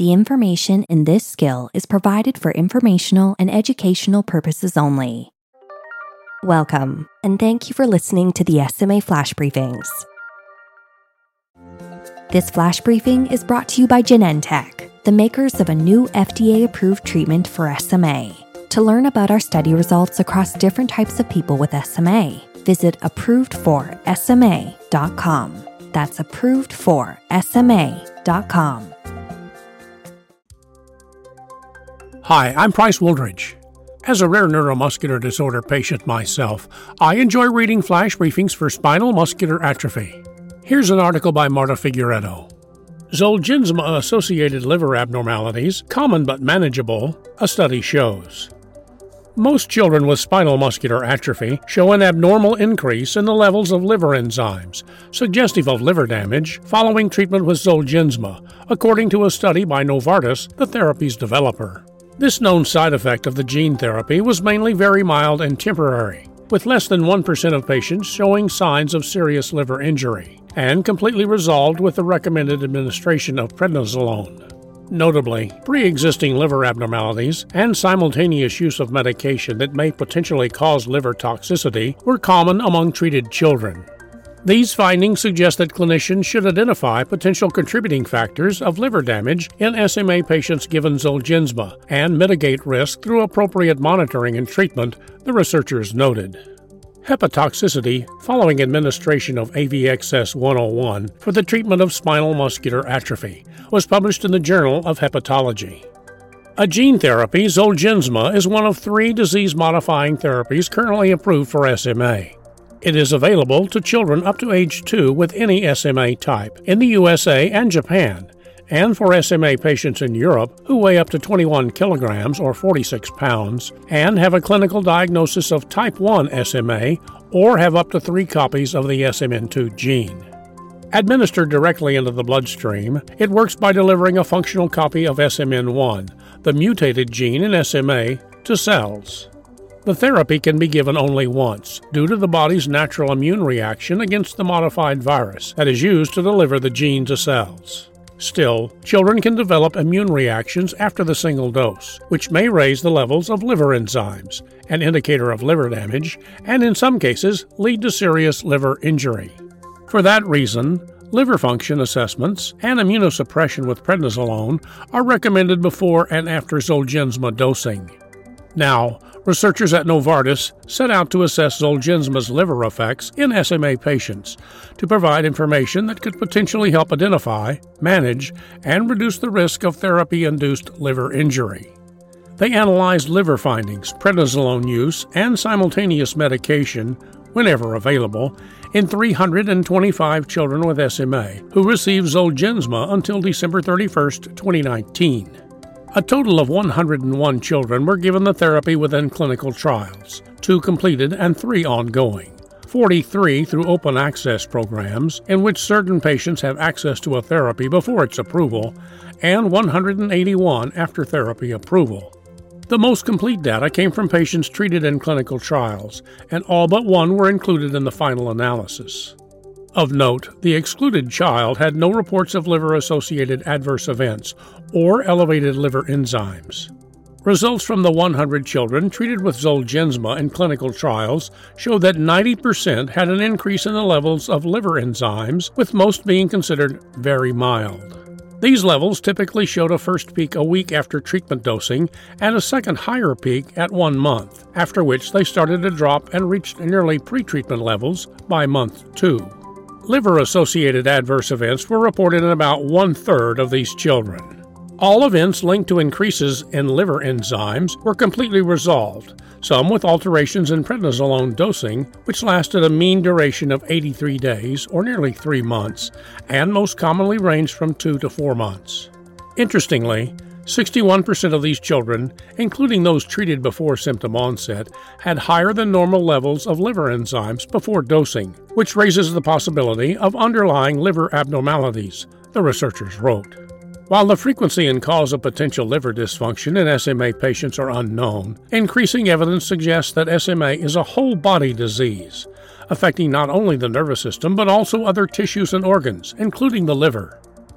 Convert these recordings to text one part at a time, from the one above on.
The information in this skill is provided for informational and educational purposes only. Welcome, and thank you for listening to the SMA Flash Briefings. This flash briefing is brought to you by Genentech, the makers of a new FDA-approved treatment for SMA. To learn about our study results across different types of people with SMA, visit approvedforsma.com. That's approvedforsma.com. Hi, I'm Price Wooldridge. As a rare neuromuscular disorder patient myself, I enjoy reading flash briefings for spinal muscular atrophy. Here's an article by Marta Figueredo. Zolgensma-associated liver abnormalities, common but manageable, a study shows. Most children with spinal muscular atrophy show an abnormal increase in the levels of liver enzymes, suggestive of liver damage, following treatment with Zolgensma, according to a study by Novartis, the therapy's developer. This known side effect of the gene therapy was mainly very mild and temporary, with less than 1% of patients showing signs of serious liver injury, and completely resolved with the recommended administration of prednisolone. Notably, pre-existing liver abnormalities and simultaneous use of medication that may potentially cause liver toxicity were common among treated children. These findings suggest that clinicians should identify potential contributing factors of liver damage in SMA patients given Zolgensma and mitigate risk through appropriate monitoring and treatment, the researchers noted. Hepatotoxicity following administration of AVXS-101 for the treatment of spinal muscular atrophy was published in the Journal of Hepatology. A gene therapy, Zolgensma, is one of 3 disease-modifying therapies currently approved for SMA. It is available to children up to age 2 with any SMA type in the USA and Japan, and for SMA patients in Europe who weigh up to 21 kilograms or 46 pounds and have a clinical diagnosis of type 1 SMA or have up to 3 copies of the SMN2 gene. Administered directly into the bloodstream, it works by delivering a functional copy of SMN1, the mutated gene in SMA, to cells. The therapy can be given only once, due to the body's natural immune reaction against the modified virus that is used to deliver the gene to cells. Still, children can develop immune reactions after the single dose, which may raise the levels of liver enzymes, an indicator of liver damage, and in some cases lead to serious liver injury. For that reason, liver function assessments and immunosuppression with prednisolone are recommended before and after Zolgensma dosing. Now, researchers at Novartis set out to assess Zolgensma's liver effects in SMA patients to provide information that could potentially help identify, manage, and reduce the risk of therapy-induced liver injury. They analyzed liver findings, prednisolone use, and simultaneous medication, whenever available, in 325 children with SMA who received Zolgensma until December 31, 2019. A total of 101 children were given the therapy within clinical trials, 2 completed and 3 ongoing, 43 through open access programs in which certain patients have access to a therapy before its approval, and 181 after therapy approval. The most complete data came from patients treated in clinical trials, and all but 1 were included in the final analysis. Of note, the excluded child had no reports of liver-associated adverse events or elevated liver enzymes. Results from the 100 children treated with Zolgensma in clinical trials showed that 90% had an increase in the levels of liver enzymes, with most being considered very mild. These levels typically showed a first peak a week after treatment dosing and a second higher peak at 1 month, after which they started to drop and reached nearly pre-treatment levels by month 2. Liver-associated adverse events were reported in about 1/3 of these children. All events linked to increases in liver enzymes were completely resolved, some with alterations in prednisolone dosing, which lasted a mean duration of 83 days, or nearly 3 months, and most commonly ranged from 2 to 4 months. Interestingly, 61% of these children, including those treated before symptom onset, had higher than normal levels of liver enzymes before dosing, which raises the possibility of underlying liver abnormalities, the researchers wrote. While the frequency and cause of potential liver dysfunction in SMA patients are unknown, increasing evidence suggests that SMA is a whole-body disease, affecting not only the nervous system but also other tissues and organs, including the liver.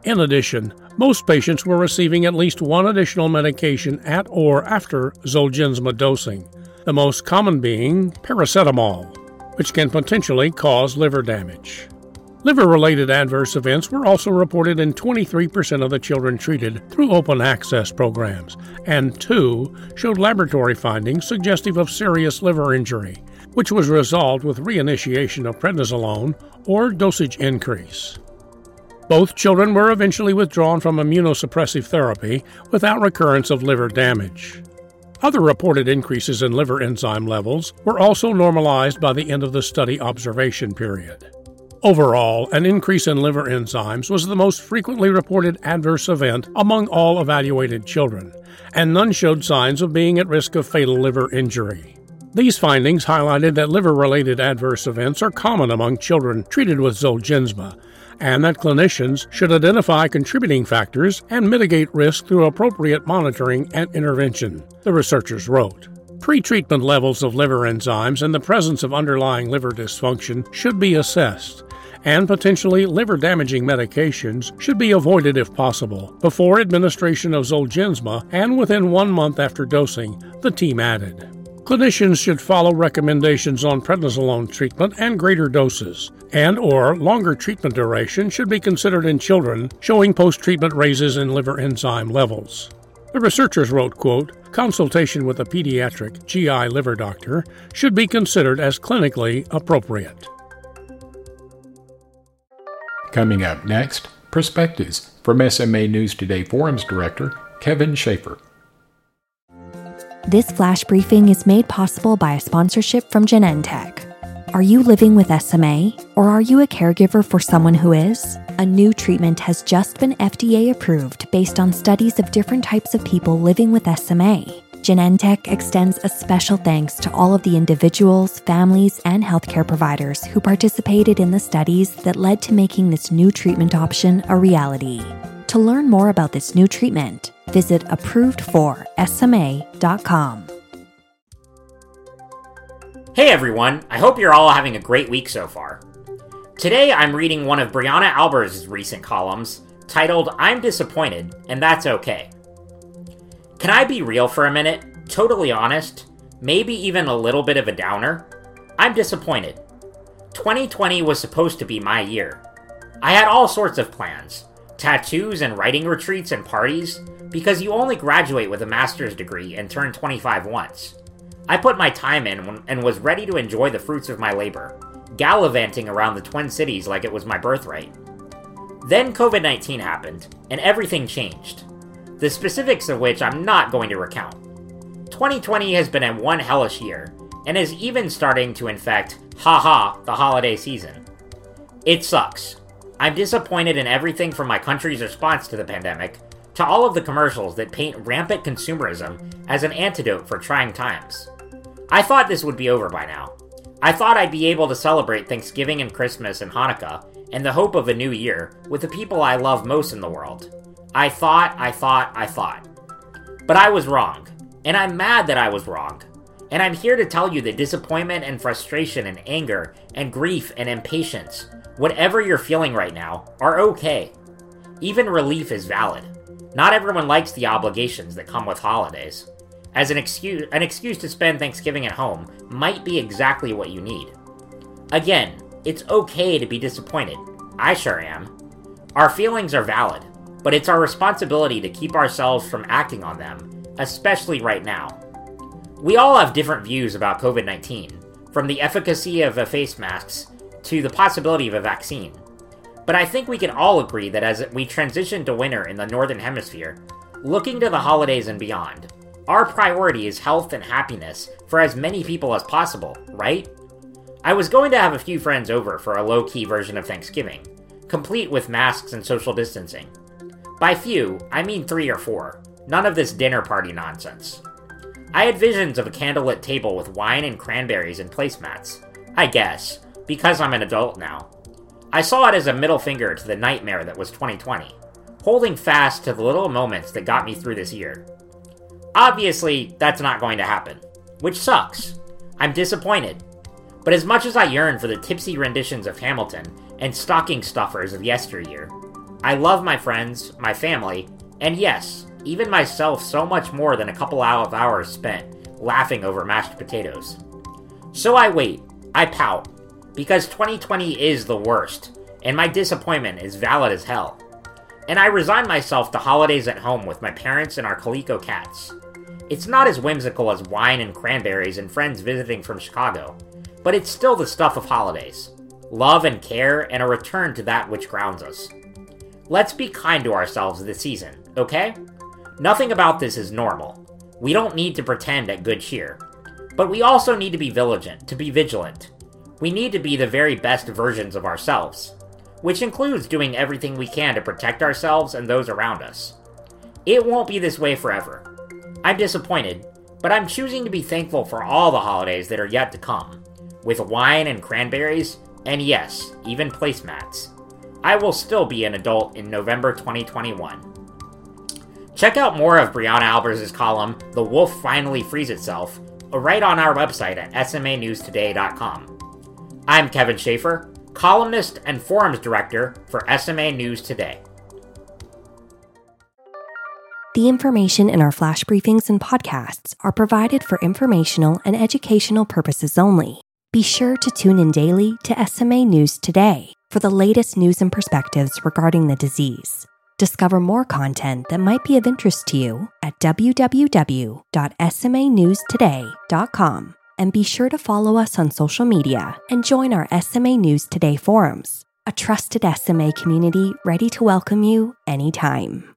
In addition, most patients were receiving at least one additional medication at or after Zolgensma dosing, the most common being paracetamol, which can potentially cause liver damage. Liver-related adverse events were also reported in 23% of the children treated through open access programs, and 2 showed laboratory findings suggestive of serious liver injury, which was resolved with reinitiation of prednisolone or dosage increase. Both children were eventually withdrawn from immunosuppressive therapy without recurrence of liver damage. Other reported increases in liver enzyme levels were also normalized by the end of the study observation period. Overall, an increase in liver enzymes was the most frequently reported adverse event among all evaluated children, and none showed signs of being at risk of fatal liver injury. These findings highlighted that liver-related adverse events are common among children treated with Zolgensma, and that clinicians should identify contributing factors and mitigate risk through appropriate monitoring and intervention, the researchers wrote. Pre-treatment levels of liver enzymes and the presence of underlying liver dysfunction should be assessed, and potentially liver-damaging medications should be avoided if possible before administration of Zolgensma and within 1 month after dosing, the team added. Clinicians should follow recommendations on prednisolone treatment and greater doses, and/or longer treatment duration should be considered in children showing post-treatment raises in liver enzyme levels. The researchers wrote, quote, "Consultation with a pediatric GI liver doctor should be considered as clinically appropriate." Coming up next, Perspectives from SMA News Today Forums Director Kevin Schaefer. This flash briefing is made possible by a sponsorship from Genentech. Are you living with SMA, or are you a caregiver for someone who is? A new treatment has just been FDA approved based on studies of different types of people living with SMA. Genentech extends a special thanks to all of the individuals, families, and healthcare providers who participated in the studies that led to making this new treatment option a reality. To learn more about this new treatment, visit approvedforsma.com. Hey everyone, I hope you're all having a great week so far. Today I'm reading one of Brianna Albers' recent columns titled "I'm Disappointed, and That's Okay." Can I be real for a minute? Totally honest? Maybe even a little bit of a downer? I'm disappointed. 2020 was supposed to be my year. I had all sorts of plans. Tattoos and writing retreats and parties, because you only graduate with a master's degree and turn 25 once. I put my time in and was ready to enjoy the fruits of my labor, gallivanting around the Twin Cities like it was my birthright. Then COVID-19 happened, and everything changed, the specifics of which I'm not going to recount. 2020 has been a one hellish year, and is even starting to infect, the holiday season. It sucks. I'm disappointed in everything from my country's response to the pandemic, to all of the commercials that paint rampant consumerism as an antidote for trying times. I thought this would be over by now. I thought I'd be able to celebrate Thanksgiving and Christmas and Hanukkah, and the hope of a new year, with the people I love most in the world. I thought. But I was wrong. And I'm mad that I was wrong. And I'm here to tell you that disappointment and frustration and anger and grief and impatience, whatever you're feeling right now, are okay. Even relief is valid. Not everyone likes the obligations that come with holidays. As an excuse to spend Thanksgiving at home might be exactly what you need. Again, it's okay to be disappointed. I sure am. Our feelings are valid, but it's our responsibility to keep ourselves from acting on them, especially right now. We all have different views about COVID-19, from the efficacy of face masks to the possibility of a vaccine. But I think we can all agree that as we transition to winter in the Northern Hemisphere, looking to the holidays and beyond, our priority is health and happiness for as many people as possible, right? I was going to have a few friends over for a low-key version of Thanksgiving, complete with masks and social distancing. By few, I mean 3 or 4, none of this dinner party nonsense. I had visions of a candlelit table with wine and cranberries and placemats, I guess, because I'm an adult now. I saw it as a middle finger to the nightmare that was 2020, holding fast to the little moments that got me through this year. Obviously, that's not going to happen, which sucks. I'm disappointed. But as much as I yearn for the tipsy renditions of Hamilton and stocking stuffers of yesteryear, I love my friends, my family, and yes, even myself so much more than a couple of hours spent laughing over mashed potatoes. So I wait, I pout, because 2020 is the worst, and my disappointment is valid as hell. And I resign myself to holidays at home with my parents and our Calico cats. It's not as whimsical as wine and cranberries and friends visiting from Chicago, but it's still the stuff of holidays. Love and care, and a return to that which grounds us. Let's be kind to ourselves this season, okay? Nothing about this is normal. We don't need to pretend at good cheer. But we also need to be vigilant. We need to be the very best versions of ourselves, which includes doing everything we can to protect ourselves and those around us. It won't be this way forever. I'm disappointed, but I'm choosing to be thankful for all the holidays that are yet to come, with wine and cranberries, and yes, even placemats. I will still be an adult in November 2021. Check out more of Brianna Albers' column, The Wolf Finally Frees Itself, right on our website at smanewstoday.com. I'm Kevin Schaefer, columnist and forums director for SMA News Today. The information in our flash briefings and podcasts are provided for informational and educational purposes only. Be sure to tune in daily to SMA News Today for the latest news and perspectives regarding the disease. Discover more content that might be of interest to you at www.smanewstoday.com. And be sure to follow us on social media and join our SMA News Today forums, a trusted SMA community ready to welcome you anytime.